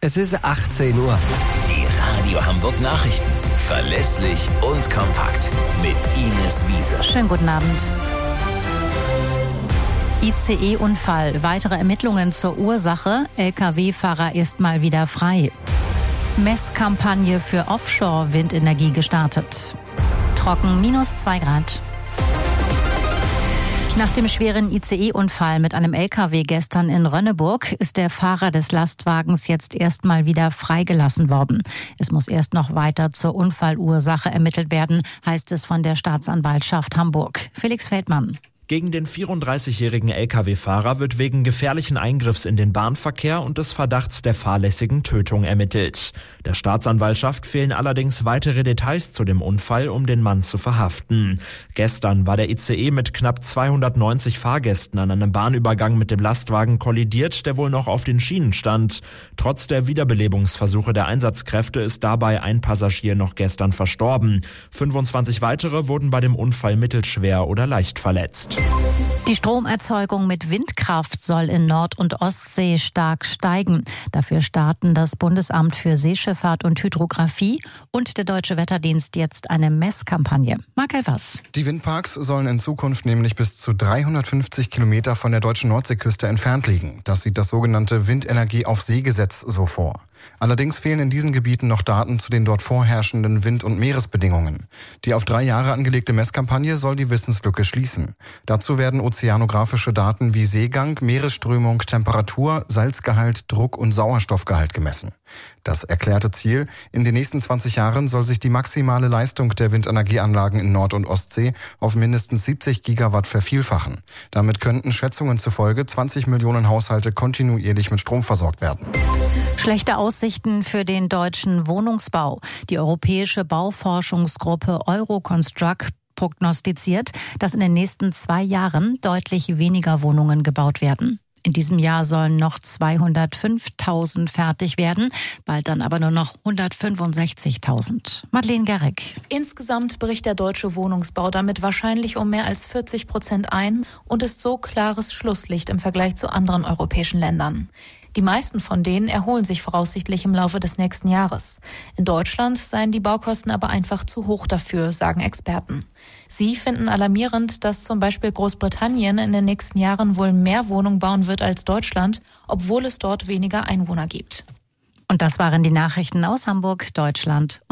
Es ist 18 Uhr. Die Radio Hamburg Nachrichten. Verlässlich und kompakt. Mit Ines Wiese. Schönen guten Abend. ICE-Unfall. Weitere Ermittlungen zur Ursache. Lkw-Fahrer erstmal wieder frei. Messkampagne für Offshore-Windenergie gestartet. Trocken -2 Grad. Nach dem schweren ICE-Unfall mit einem LKW gestern in Rönneburg ist der Fahrer des Lastwagens jetzt erstmal wieder freigelassen worden. Es muss erst noch weiter zur Unfallursache ermittelt werden, heißt es von der Staatsanwaltschaft Hamburg. Felix Feldmann. Gegen den 34-jährigen Lkw-Fahrer wird wegen gefährlichen Eingriffs in den Bahnverkehr und des Verdachts der fahrlässigen Tötung ermittelt. Der Staatsanwaltschaft fehlen allerdings weitere Details zu dem Unfall, um den Mann zu verhaften. Gestern war der ICE mit knapp 290 Fahrgästen an einem Bahnübergang mit dem Lastwagen kollidiert, der wohl noch auf den Schienen stand. Trotz der Wiederbelebungsversuche der Einsatzkräfte ist dabei ein Passagier noch gestern verstorben. 25 weitere wurden bei dem Unfall mittelschwer oder leicht verletzt. Die Stromerzeugung mit Windkraft soll in Nord- und Ostsee stark steigen. Dafür starten das Bundesamt für Seeschifffahrt und Hydrographie und der Deutsche Wetterdienst jetzt eine Messkampagne. Marc Elvers. Die Windparks sollen in Zukunft nämlich bis zu 350 Kilometer von der deutschen Nordseeküste entfernt liegen. Das sieht das sogenannte Windenergie-auf-See-Gesetz so vor. Allerdings fehlen in diesen Gebieten noch Daten zu den dort vorherrschenden Wind- und Meeresbedingungen. Die auf 3 Jahre angelegte Messkampagne soll die Wissenslücke schließen. Dazu werden ozeanografische Daten wie Seegang, Meeresströmung, Temperatur, Salzgehalt, Druck und Sauerstoffgehalt gemessen. Das erklärte Ziel: In den nächsten 20 Jahren soll sich die maximale Leistung der Windenergieanlagen in Nord- und Ostsee auf mindestens 70 Gigawatt vervielfachen. Damit könnten Schätzungen zufolge 20 Millionen Haushalte kontinuierlich mit Strom versorgt werden. Schlechte Aussichten für den deutschen Wohnungsbau. Die europäische Bauforschungsgruppe Euroconstruct prognostiziert, dass in den nächsten 2 Jahren deutlich weniger Wohnungen gebaut werden. In diesem Jahr sollen noch 205.000 fertig werden, bald dann aber nur noch 165.000. Madeleine Gerrig. Insgesamt bricht der deutsche Wohnungsbau damit wahrscheinlich um mehr als 40% ein und ist so klares Schlusslicht im Vergleich zu anderen europäischen Ländern. Die meisten von denen erholen sich voraussichtlich im Laufe des nächsten Jahres. In Deutschland seien die Baukosten aber einfach zu hoch dafür, sagen Experten. Sie finden alarmierend, dass zum Beispiel Großbritannien in den nächsten Jahren wohl mehr Wohnungen bauen wird als Deutschland, obwohl es dort weniger Einwohner gibt. Und das waren die Nachrichten aus Hamburg, Deutschland.